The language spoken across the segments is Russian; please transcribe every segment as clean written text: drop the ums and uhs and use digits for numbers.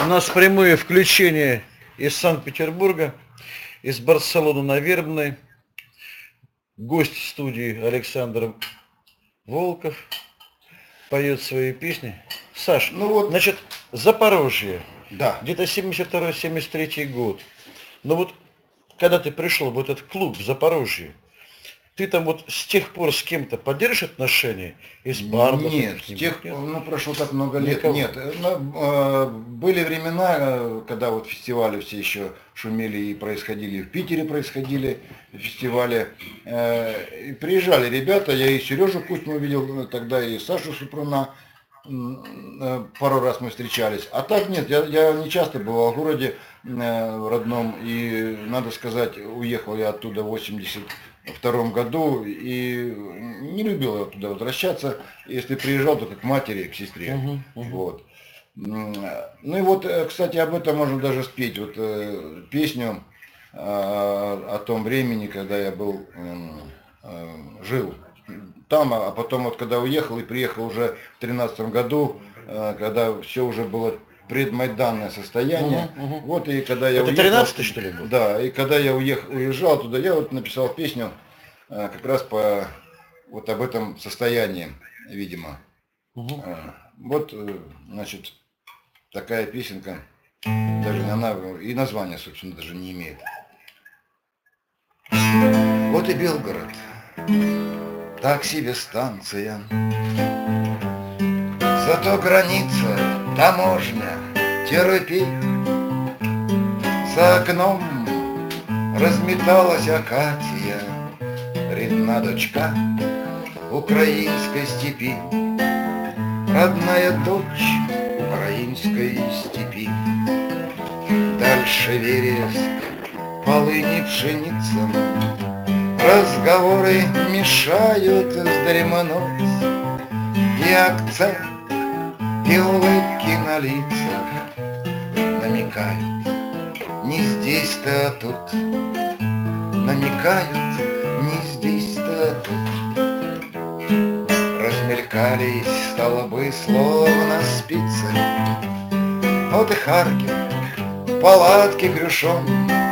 У нас прямое включение из Санкт-Петербурга, из Барселоны на Вербной. Гость студии Александр Волков поет свои песни. Саш, ну вот, значит, Запорожье. Да. Где-то 72-73 год. Но вот, когда ты пришел в этот клуб в Запорожье, ты там вот с тех пор с кем-то поддержишь отношения? Из бардов? Нет, с тех, ну прошло так много лет. Никого. Нет, были времена, когда вот фестивали все еще шумели и происходили, в Питере происходили фестивали. И приезжали ребята, я и Сережу Кузьму видел тогда, и Сашу Супруна. Пару раз мы встречались. А так нет, я не часто бывал в городе в родном, и, надо сказать, уехал я оттуда в 82 году, и не любил я туда возвращаться. Если приезжал, то как к матери, к сестре. Вот. Ну и вот, кстати, об этом можно даже спеть. Вот песню о том времени, когда я жил там, а потом вот когда уехал и приехал уже в 2013 году, когда все уже было предмайданное состояние. Вот и когда я уехал... Это 13-й, что ли, был? Да, и когда я уезжал туда, я вот написал песню как раз вот об этом состоянии, видимо. Вот, значит, такая песенка, даже она и название, собственно, даже не имеет. Вот и Белгород. Так себе станция, зато граница, таможня, терпи. За окном разметалась акация, видна дочка украинской степи, родная дочь украинской степи. Дальше Вереск, полыни, пшеница, разговоры мешают вздремнуть, и акцент, и улыбки на лицах намекают, не здесь-то, а тут. Намекают, не здесь-то, а тут. Размелькались столбы, словно спицы. Вот и Харьков, палатки Крюшон,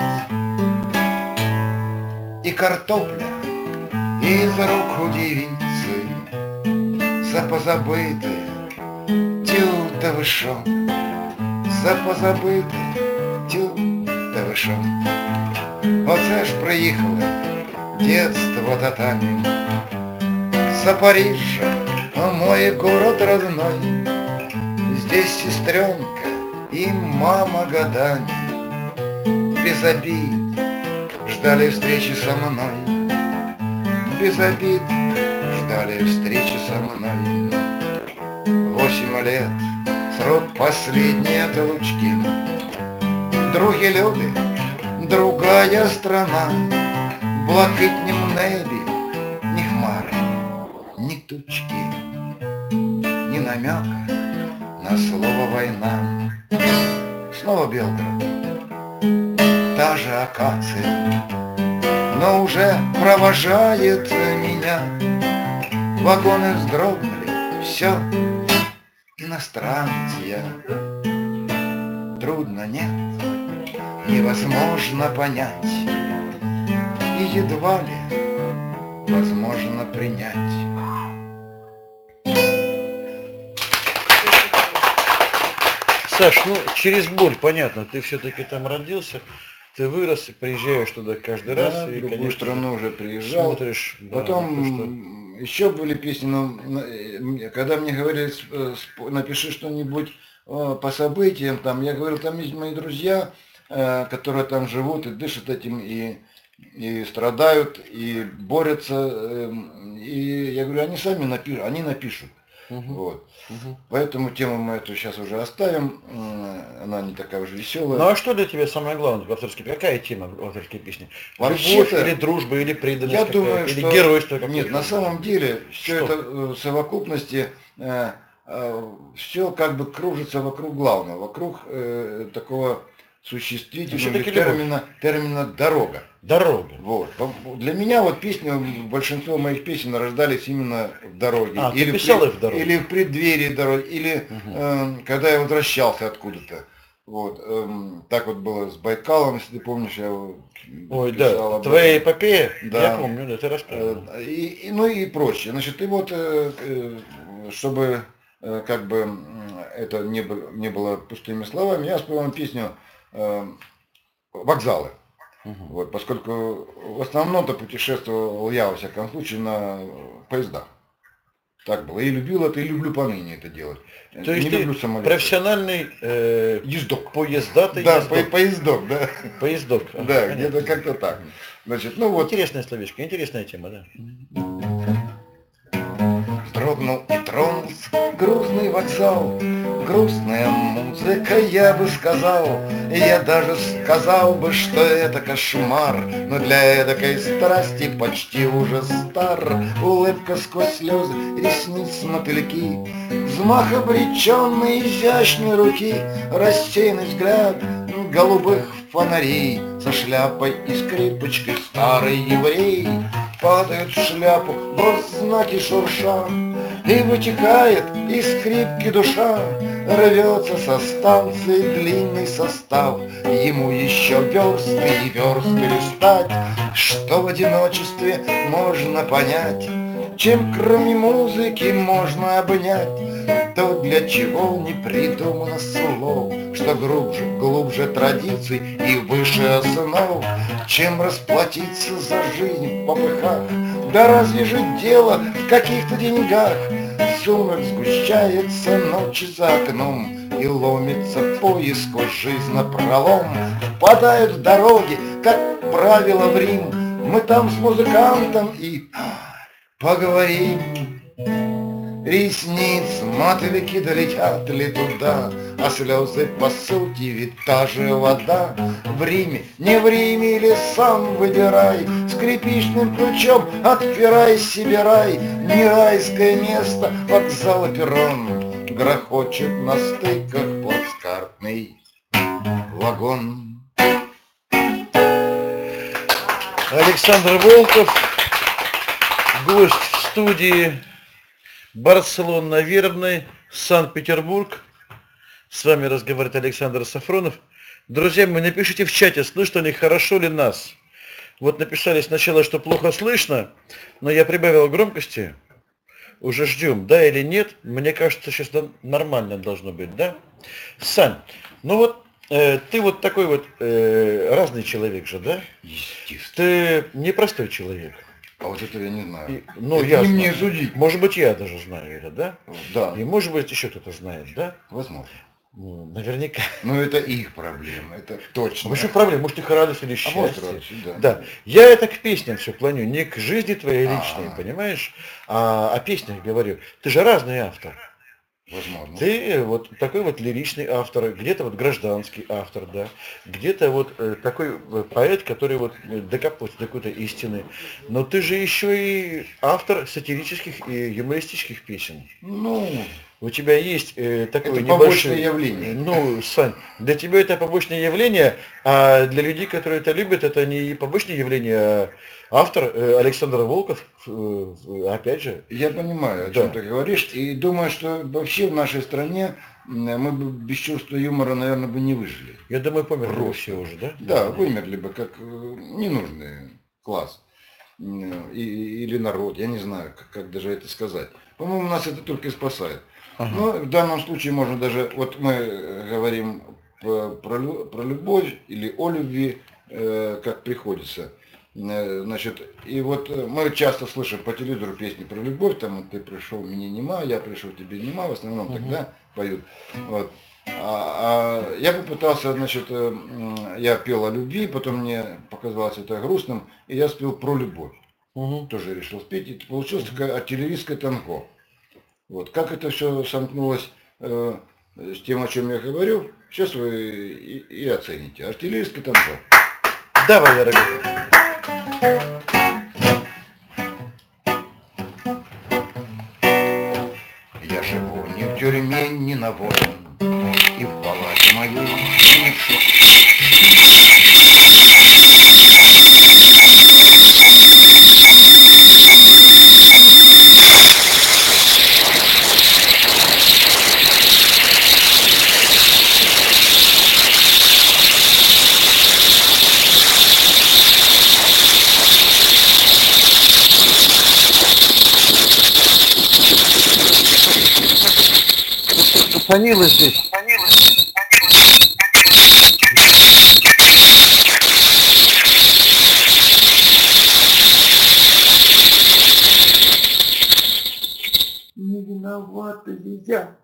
и картопля из рук у девицы, за позабытые тю-то вышел, за позабытые тю-то вышел. Оце ж приїхало детство татами, Запоріжжя, мой город родной. Здесь сестренка и мама годами без обид ждали встречи со мной, без обид ждали встречи со мной. 8 лет, срок последней отлучки, други люди, другая страна, в блакитнім небі ні хмари, ні тучки, ни намека на слово «война». Снова Белгород, та же акация, но уже провожает меня. Вагоны вздрогнули, все, иностранцы я. Трудно, нет, невозможно понять, и едва ли возможно принять. Саш, ну через боль, понятно, ты все-таки там родился, ты вырос, и приезжаешь туда каждый раз. Да, и, в другую конечно, страну уже приезжал. Смотришь, да, потом еще были песни, но когда мне говорили, напиши что-нибудь по событиям, там, я говорил, там есть мои друзья, которые там живут и дышат этим, и страдают, и борются, и я говорю, они сами напишут. Вот. Поэтому тему мы эту сейчас уже оставим, она не такая уже веселая. Ну а что для тебя самое главное в авторской песне? Какая тема в авторской песне? Вообще-то, любовь или дружба, или преданность, я думаю, или что геройство? Нет, на самом деле все это в совокупности, все как бы кружится вокруг главного, вокруг такого существительного термина «дорога». Дорога. Вот. Для меня вот песни, большинство моих песен рождались именно в дороге. Ты писал их в дороге? Или в преддверии дороги, или когда я возвращался откуда-то. Вот, так вот было с Байкалом, если ты помнишь, я Ой, писал да, об твоя этом. эпопея, Да. я помню, да, ты рассказывал. Ну и прочее. Значит, и вот, чтобы как бы это не было пустыми словами, я спел песню «Вокзалы». Мгм. Вот, поскольку в основном-то путешествовал я, во всяком случае, на поездах. Так было. И любил это, и люблю поныне это делать. То есть Не люблю ты самолеты. профессиональный Ездок. поездатый Да, ездок. поездок, да. Поездок. Ага, Да, понятно. где-то как-то так. Значит, ну вот. Интересное словечко, интересная тема, да. Дрогнул и тронулся грустный вокзал, грустная музыка, я бы сказал. Я даже сказал бы, что это кошмар, но для эдакой страсти почти уже стар. Улыбка сквозь слезы, ресниц мотыльки, взмах обреченной изящной руки, рассеянный взгляд голубых фонарей, со шляпой и скрипочкой старый еврей падает в шляпу, знаки шурша, и вытекает из скрипки душа. Рвется со станции длинный состав, ему еще версты и версты листать. Что в одиночестве можно понять, чем кроме музыки можно обнять, то для чего не придумано слов, что глубже традиций и выше основ, чем расплатиться за жизнь в попыхах. Да разве же дело в каких-то деньгах? Сумрак сгущается, ночи за окном, и ломится поезд сквозь жизнь напролом. Впадают в дороги, как правило, в Рим. Мы там с музыкантом и поговорим. Ресниц мотыльки долетят ли туда, а слезы по сути ведь та же вода. В Риме, не в Риме или сам выбирай, скрипичным ключом отпирай себе рай. Не райское место, вокзал и перрон, грохочет на стыках плацкартный вагон. Александр Волков, гость в студии Барселона Вербной, Санкт-Петербург. С вами разговаривает Александр Сафронов. Друзья мои, напишите в чате, слышно ли, хорошо ли нас. Вот написали сначала, что плохо слышно, но я прибавил громкости. Уже ждем, да или нет. Мне кажется, сейчас нормально должно быть, да? Сань, ну вот ты вот такой вот разный человек же, да? Естественно. Ты непростой человек. А вот это я не знаю. Ну, это я не знаю. мне судить. Может быть, я даже знаю это, да? Да. И может быть, еще кто-то знает, да? Возможно. Ну, наверняка. Но это их проблема, это точно. Почему проблема? Может, их радость или счастье? вот радость, да. Да. Я это к песням все клоню, не к жизни твоей личной, А. понимаешь? А о песнях говорю. Ты же разный автор. Возможно. Ты вот такой вот лиричный автор, где-то вот гражданский автор, да, где-то вот такой поэт, который вот докапывается до какой-то истины. Но ты же еще и автор сатирических и юмористических песен. Ну, У тебя есть такое это побочное явление. Ну, Сань, для тебя это побочное явление, а для людей, которые это любят, это не побочное явление, а автор Александр Волков, опять же. Я понимаю, о чем ты говоришь, и думаю, что вообще в нашей стране мы бы без чувства юмора, наверное, бы не выжили. Я думаю, померли Просто. все уже, да? Да, вымерли бы как ненужный класс или народ, я не знаю, как даже это сказать. По-моему, нас это только и спасает. Ага. Но в данном случае можно даже, вот мы говорим про любовь или о любви, как приходится. Значит, и вот мы часто слышим по телевизору песни про любовь, там ты пришел, мне нема, я пришел, тебе нема, в основном тогда поют. Вот. Я попытался, значит, я пел о любви, потом мне показалось это грустным, и я спел про любовь. Тоже решил спеть, и получилось такое артиллерийское танго. Вот. Как это все сомкнулось с тем, о чем я говорю, сейчас вы и оцените. Артиллерийское танго. Давай, дорогой. Я живу ни в тюрьме, ни на воле, и в палате моей нет фанила здесь. Не виновата я.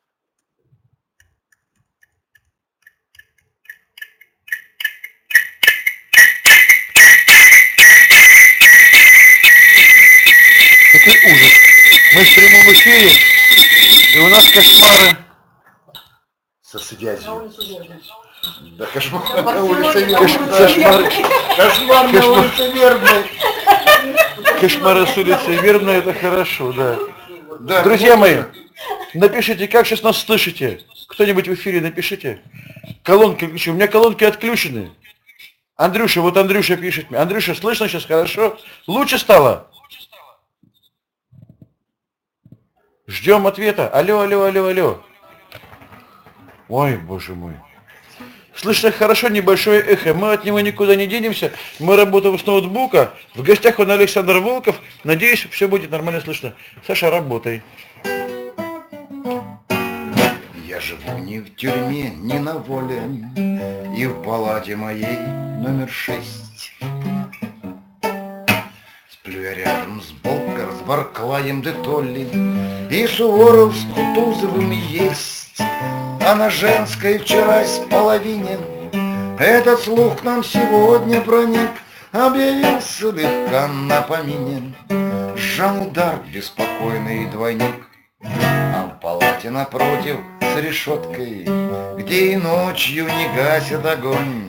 Какой ужас. Мы в прямом эфире, и у нас кошмары со связью. Да кошмар на улице Вербной. Кошмар на улице Вербной. Кошмары с улицы Вербной, это хорошо, да. Да, Друзья мои, напишите, как сейчас нас слышите. Кто-нибудь в эфире напишите. Колонки включу. У меня колонки отключены. Андрюша, вот Андрюша пишет мне. Андрюша, слышно сейчас хорошо? Лучше стало? Ждем ответа. Алло, алло, алло, алло. Ой, боже мой. Слышно хорошо, небольшое эхо. Мы от него никуда не денемся. Мы работаем с ноутбука. В гостях он Александр Волков. Надеюсь, все будет нормально слышно. Саша, работай. Я живу ни в тюрьме, ни на воле, и в палате моей номер 6. Сплю я рядом с Болкер, с Барклаем де Толли, и Суворов с Кутузовым есть. А на женской вчера с половине этот слух к нам сегодня проник, объявился слегка на помине Жанны Дарк, беспокойный двойник. А в палате напротив с решеткой, где и ночью не гасит огонь,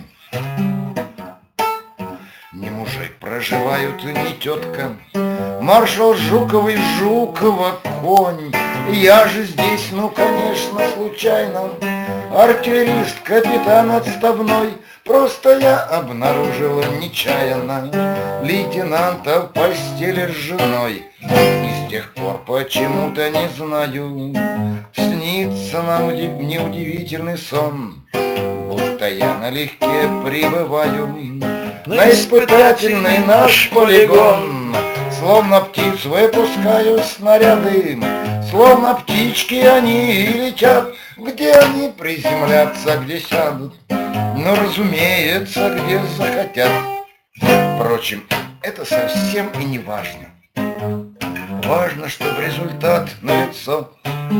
ни мужик проживают, ни тетка, маршал Жуков и Жукова конь. Я же здесь, ну конечно, случайно, артиллерист, капитан отставной. Просто я обнаружила нечаянно лейтенанта в постели с женой. И с тех пор почему-то не знаю, снится нам неудивительный сон, будто я налегке прибываю на испытательный наш полигон. Словно птиц выпускаю снаряды, словно птички они и летят. Где они приземлятся, где сядут, но, разумеется, где захотят. Впрочем, это совсем и не важно. Важно, чтобы результат налицо.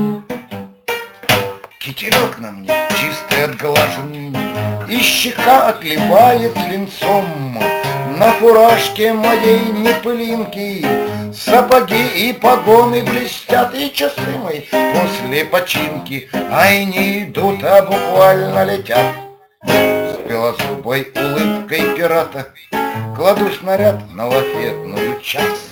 Китерок на мне чистый отглажен, и щека отливает свинцом. На фуражке моей не пылинки, сапоги и погоны блестят, и часы мои после починки, ай, не идут, а буквально летят. С белозубой улыбкой пирата кладу снаряд на лафетную часть.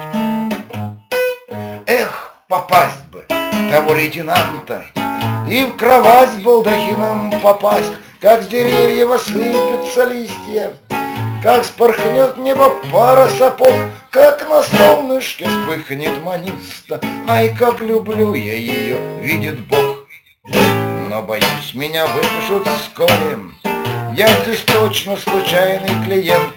Эх, попасть бы того лейтенанта и в кровать с балдахином попасть, как с деревьев осыпятся листья, как спорхнет небо пара сапог, как на солнышке вспыхнет маниста. Ай, как люблю я ее, видит Бог. Но, боюсь, меня выпишут вскоре, я здесь точно случайный клиент.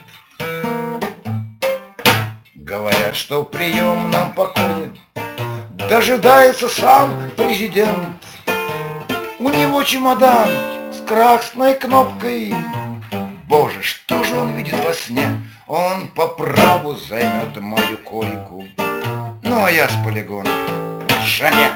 Говорят, что в приемном покое дожидается сам президент. У него чемодан с красной кнопкой. Боже, что же он видит во сне? Он по праву займет мою койку. Ну, а я с полигона к жене.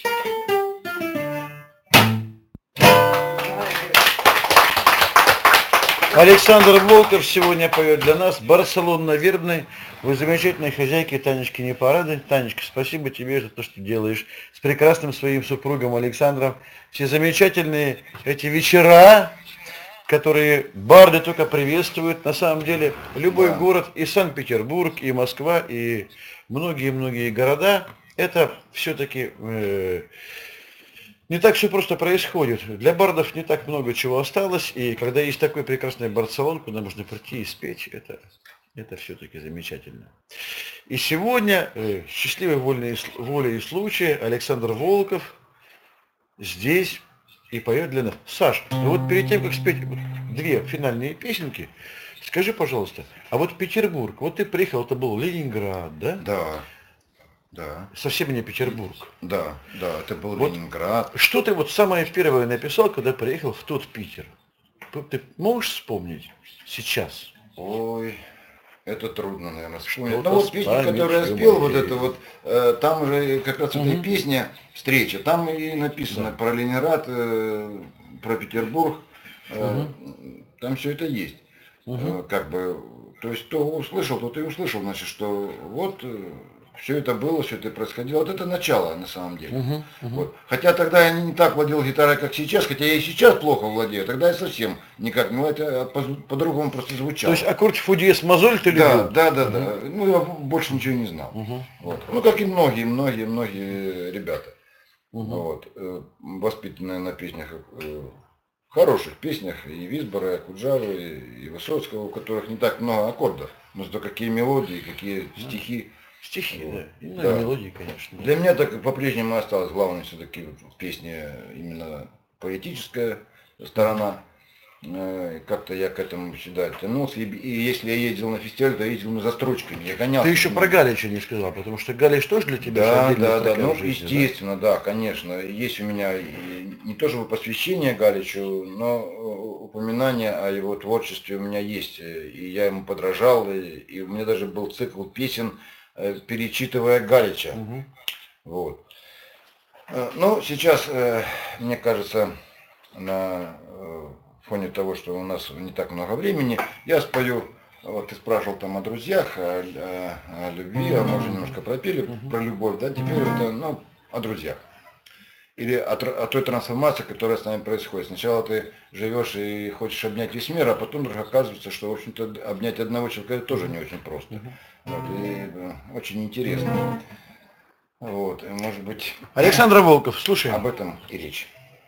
Александр Волков сегодня поет для нас «Барселон на Вербной». Вы замечательной хозяйки Танечки Непорады. Танечка, спасибо тебе за то, что делаешь с прекрасным своим супругом Александром. Все замечательные эти вечера, которые барды только приветствуют. На самом деле, любой город, и Санкт-Петербург, и Москва, и многие-многие города, это все-таки не так все просто происходит. Для бардов не так много чего осталось, и когда есть такой прекрасный Барселон, куда можно прийти и спеть, это все-таки замечательно. И сегодня, счастливой волей и случая, Александр Волков здесь и поет для нас. Саш, ну вот перед тем, как спеть две финальные песенки, скажи, пожалуйста, а вот Петербург, вот ты приехал, это был Ленинград, да? Да. Да. Совсем не Петербург. Да, да, это был Вот Ленинград. что ты вот самое первое написал, когда приехал в тот Питер? Ты можешь вспомнить сейчас? Ой, это трудно, наверное, вспомнить. Что-то Ну вот песня, станет которую я всё спел, вот мудрее. это вот, там же как раз эта песня «Встреча», там и написано про Ленинград, про Петербург, там все это есть. Как бы, то есть кто услышал, тот и услышал, значит, что вот все это было, все это происходило. Вот это начало на самом деле. Вот. Хотя тогда я не так владел гитарой, как сейчас, хотя я и сейчас плохо владею, тогда я совсем никак, ну это по-другому просто То звучало. есть аккорд фу диез мазоль ты любил? Да. Ну я больше ничего не знал. Вот. Ну как и многие ребята. Вот. Воспитанные на песнях, хороших песнях и Висбора, и Акуджавы, и Высоцкого, у которых не так много аккордов, но зато какие мелодии, какие стихи. Стихи, Вот. да. И Да. мелодии, конечно. Для меня так по-прежнему осталось главное все-таки в песне именно поэтическая сторона. Как-то я к этому всегда тянулся. И если я ездил на фестиваль, то ездил за строчками. Я гонял. Ты еще про Галича не сказал, потому что Галич тоже для тебя Да, отдельная да, строка ну в жизни, естественно, да, конечно. Есть у меня не то чтобы посвящение Галичу, но упоминание о его творчестве у меня есть. И я ему подражал, и у меня даже был цикл песен, перечитывая Галича. Вот. Ну, сейчас, мне кажется, на фоне того, что у нас не так много времени, я спою, вот ты спрашивал там о друзьях, о любви, а мы уже немножко пропели про любовь, да, теперь это, ну, о друзьях. Или о той трансформации, которая с нами происходит. Сначала ты живешь и хочешь обнять весь мир, а потом вдруг оказывается, что, в общем-то, обнять одного человека тоже не очень просто. Вот, и очень интересно. Вот, и, может быть, Александр Волков, слушай. об этом и речь.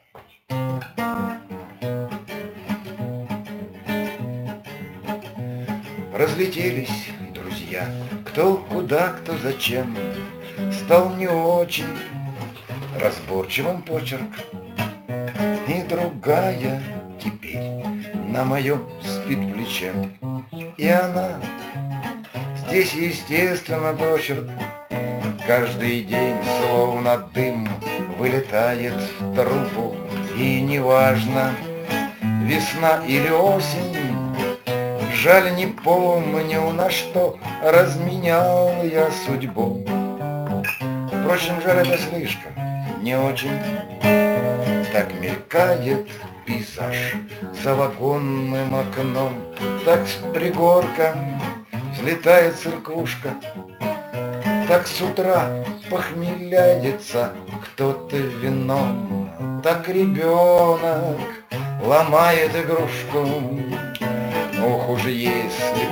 Разлетелись друзья, кто куда, кто зачем. Стал не очень разборчивым почерк. И другая теперь на моем спит плече. И она здесь, естественно, прочерк. Каждый день, словно дым, вылетает в трубу. И неважно, весна или осень, жаль, не помню, на что разменял я судьбу. Впрочем, жаль, это слишком, не очень. Так мелькает пейзаж за вагонным окном, так с пригорка взлетает циркушка, так с утра похмеляется кто-то вином, так ребенок ломает игрушку. Ох уж если...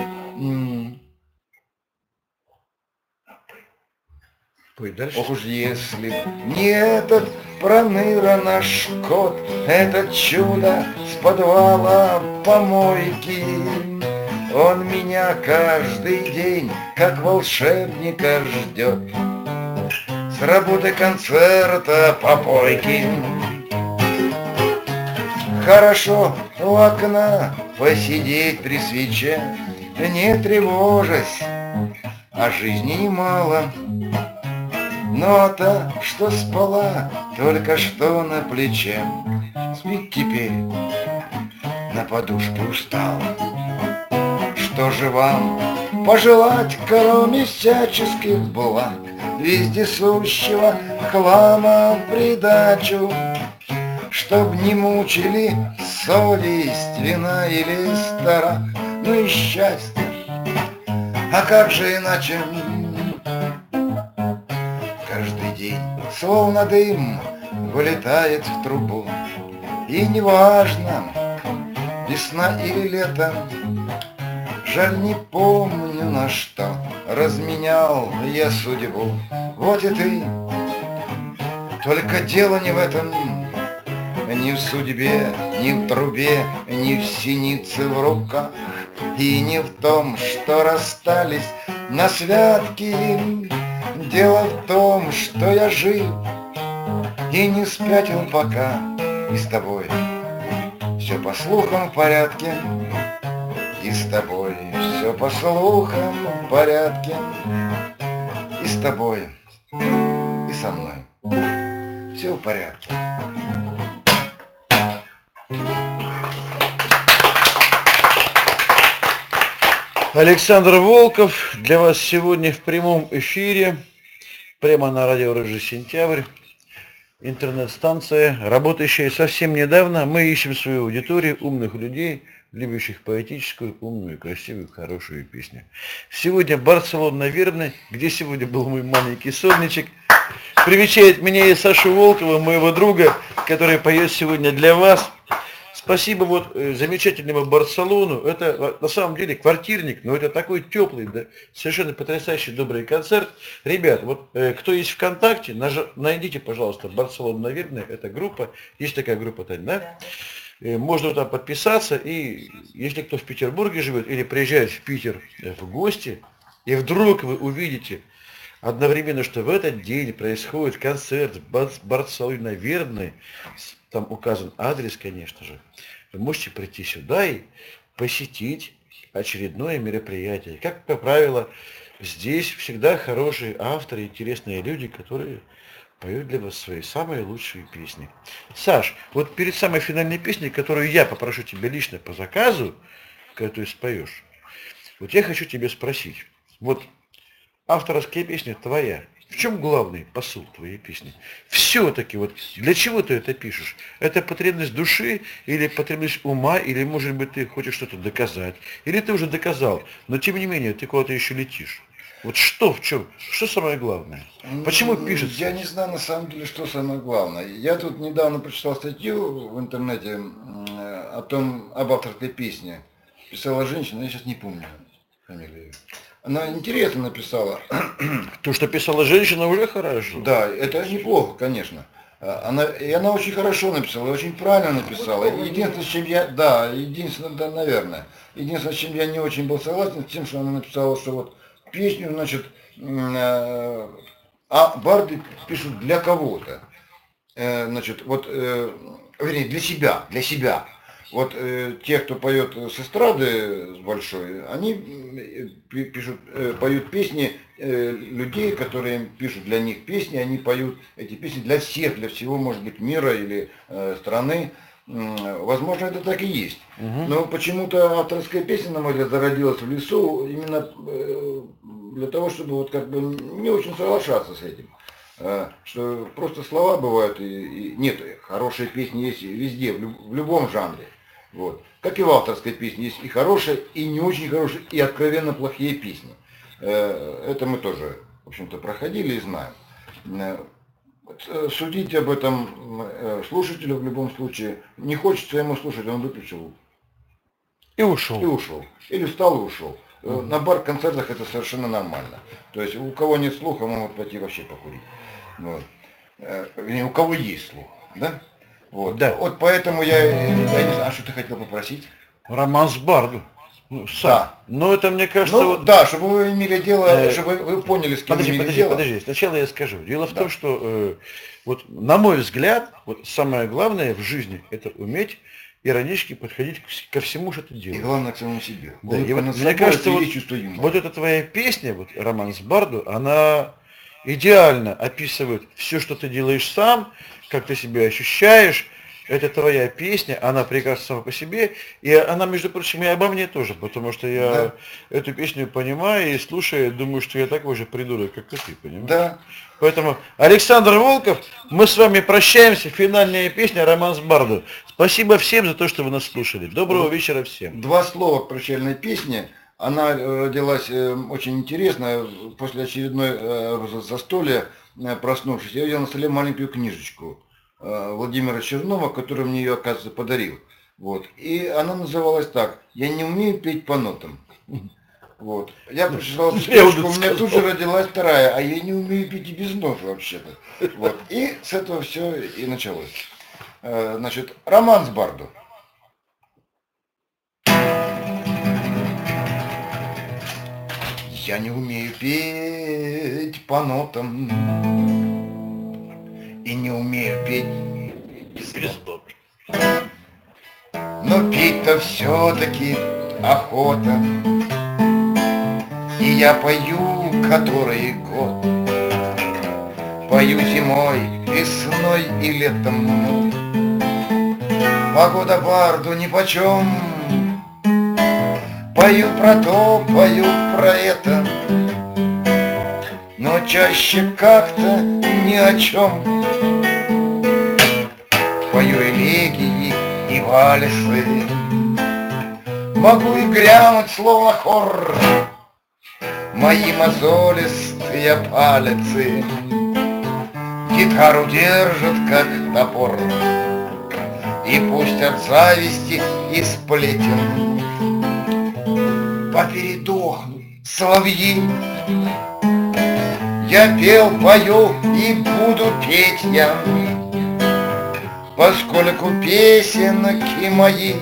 Пой дальше. Ох уж если б не этот проныра наш кот, это чудо с подвала помойки. Он меня каждый день, как волшебника, ждет с работы концерта попойки. Хорошо у окна посидеть при свече, не тревожась, о жизни немало. Но та, что спала только что на плече, спит теперь на подушке устала. Что же вам пожелать, кроме всяческих благ, вездесущего хлама в придачу, чтоб не мучили совесть, вина или страх, ну и счастье. А как же иначе? Каждый день, словно дым, вылетает в трубу. И неважно, весна или лето, жаль, не помню, на что разменял я судьбу. Вот и ты, только дело не в этом, ни в судьбе, ни в трубе, ни в синице в руках, и не в том, что расстались на святки. Дело в том, что я жив и не спятил пока, и с тобой все по слухам в порядке, и с тобой все по слухам в порядке, и с тобой со мной. Все в порядке. Александр Волков для вас сегодня в прямом эфире, прямо на радио «Рыжий сентябрь», интернет-станция, работающая совсем недавно. Мы ищем свою аудиторию, умных людей, любящих поэтическую, умную, красивую, хорошую песню. Сегодня Барселона Вербный, где сегодня был мой маленький солнечек, привечает меня и Сашу Волкова, моего друга, который поет сегодня для вас. Спасибо вот замечательному Барселону. Это на самом деле квартирник, но это такой теплый, да, совершенно потрясающий добрый концерт. Ребят, вот кто есть ВКонтакте, найдите, пожалуйста, Барселона Вербный, это группа, есть такая группа, да? Можно там подписаться, и если кто в Петербурге живет или приезжает в Питер в гости, и вдруг вы увидите одновременно, что в этот день происходит концерт Барселона Вербный, там указан адрес, конечно же, вы можете прийти сюда и посетить очередное мероприятие. Как правило, здесь всегда хорошие авторы, интересные люди, которые поют для вас свои самые лучшие песни. Саш, вот перед самой финальной песней, которую я попрошу тебя лично по заказу, когда ты споешь, вот я хочу тебя спросить. Вот авторская песня твоя. В чем главный посыл твоей песни? Все-таки вот для чего ты это пишешь? Это потребность души или потребность ума, или может быть ты хочешь что-то доказать? Или ты уже доказал, но тем не менее ты куда-то еще летишь? Вот что в чем? Что самое главное? Почему пишется? Я не знаю на самом деле, что самое главное. Я тут недавно прочитал статью в интернете об авторской песне. Писала женщина, я сейчас не помню фамилию. Она интересно написала. То, что писала женщина, уже хорошо. Да, это неплохо, конечно. Она очень хорошо написала, очень правильно написала. Единственное, с чем единственное, с чем я не очень был согласен, с тем, что она написала, что вот песню, значит, барды пишут для кого-то. Значит, вот, вернее, для себя. Вот те, кто поет с эстрады с большой, они поют песни людей, которые пишут для них песни, они поют эти песни для всех, для всего, может быть, мира или страны. Возможно, это так и есть. Но почему-то авторская песня, на мой взгляд, зародилась в лесу именно для того, чтобы вот как бы не очень соглашаться с этим. Что просто слова бывают, и нет, хорошие песни есть везде, в любом жанре. Вот. Как и в авторской песне, есть и хорошие, и не очень хорошие, и откровенно плохие песни. Это мы тоже, в общем-то, проходили и знаем. Судить об этом слушателю в любом случае. Не хочется ему слушать, он выключил. И ушел. Или встал и ушел. На бар-концертах это совершенно нормально. То есть у кого нет слуха, могут пойти вообще покурить. Вот. У кого есть слух, да? Вот. Да. Вот поэтому я не знаю, а что ты хотел попросить? Романс Барду. Ну, да. Но это, мне кажется, вот... Да, чтобы вы имели дело, чтобы вы поняли, с кем имели дело. Подожди. Сначала я скажу. Дело в том, что, вот, на мой взгляд, вот, самое главное в жизни, это уметь иронически подходить ко всему, что ты делаешь. И главное, к самому себе. Да, и вот, мне кажется, вот эта твоя песня, вот, «Романс Барду», она идеально описывает все, что ты делаешь сам, как ты себя ощущаешь. Это твоя песня, она прекрасна сама по себе, и она, между прочим, и обо мне тоже, потому что я эту песню понимаю и слушаю, думаю, что я такой же придурок, как и ты, понимаешь? Да. Поэтому, Александр Волков, мы с вами прощаемся, финальная песня «Романс Барду». Спасибо всем за то, что вы нас слушали. Доброго вечера всем. 2 слова к прощальной песне. Она родилась очень интересно, после очередной застолья, проснувшись, я увидел на столе маленькую книжечку Владимира Чернова, который мне ее, оказывается, подарил. Вот. И она называлась так: «Я не умею петь по нотам». Вот. Я прочитал книжку, у меня тут же родилась вторая, а я не умею петь и без нот вообще-то. Вот. И с этого все и началось. Значит, «Романс Барду». Я не умею петь по нотам и не умею петь без нот. Но петь-то все-таки охота, и я пою который год. Пою зимой, весной и летом. Погода барду нипочем. Пою про то, пою про это, но чаще как-то ни о чем. Пою элегии и вальсы, могу и грянуть словно хор. Мои мозолистые пальцы гитару держат как топор. И пусть от зависти и сплетен попередохнут соловьи, я пел, пою и буду петь я, поскольку песенки мои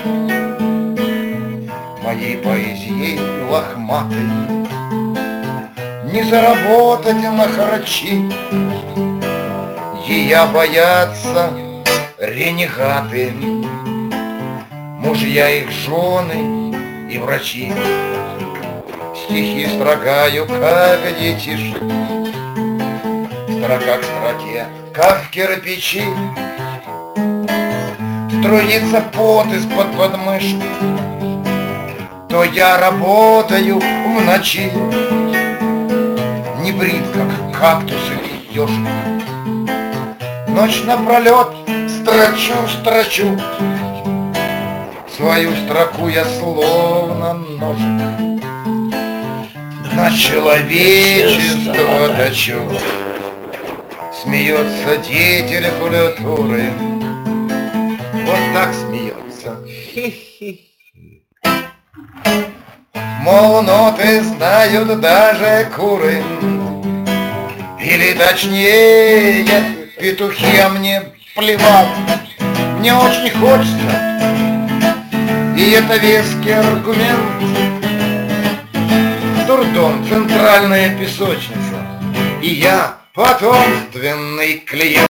моей поэзией лохматой не заработать на харчи. Ея боятся ренегаты, мужья их жены и врачи. Стихи строгаю, как детишки, строка к строке, как в кирпичи. Струится пот из-под подмышки, то я работаю в ночи. Не брит, как кактус или ежик, ночь напролет строчу. Свою строку я словно ножик на человечество точу. Смеется деятель культуры, вот так смеется. Мол, ноты знают даже куры, или точнее петухи, а мне плевать. Мне очень хочется, и это веский аргумент. Дурдом, центральная песочница, и я потомственный клиент.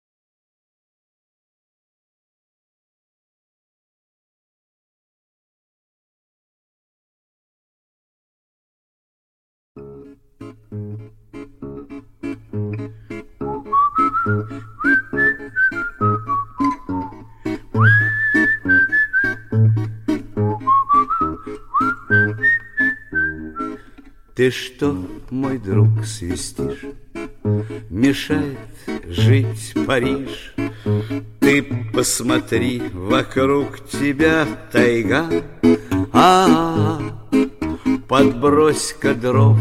Ты что, мой друг, свистишь? Мешает жить Париж. Ты посмотри, вокруг тебя тайга. Подбрось-ка дров